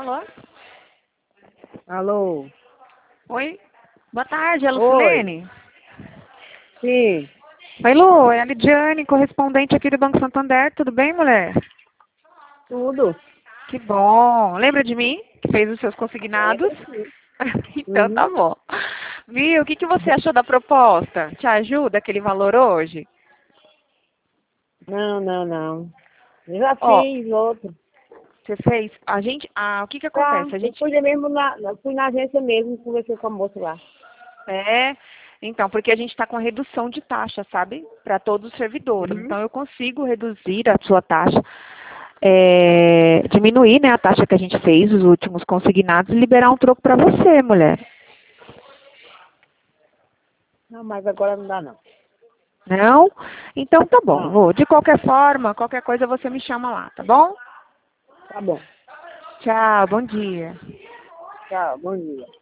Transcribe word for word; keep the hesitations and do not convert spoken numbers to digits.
Alô? Alô? Oi? Boa tarde, é a Oi. Lucilene? Sim. Oi, Lu, é a Lidiane, correspondente aqui do Banco Santander. Tudo bem, mulher? Tudo? Que bom. Lembra de mim? Que fez os seus consignados? Lembro sim. Então tá Uhum. bom. Viu? O que, que você achou da proposta? Te ajuda aquele valor hoje? Não, não, não. Eu já Ó, fiz outro. você fez. A gente. Ah, o que que Tá, acontece? A eu gente. fui mesmo na, eu fui na agência mesmo, conversei com a moça lá. É. Então, porque a gente está com redução de taxa, sabe? Para todos os servidores. Uhum. Então, eu consigo reduzir a sua taxa, é, diminuir, né, a taxa que a gente fez, os últimos consignados, e liberar um troco para você, mulher. Não, mas agora não dá não. Não? Então tá bom, Não, Lu. De qualquer forma, qualquer coisa você me chama lá, tá bom? tá bom. Tchau, bom dia. Tchau, bom dia.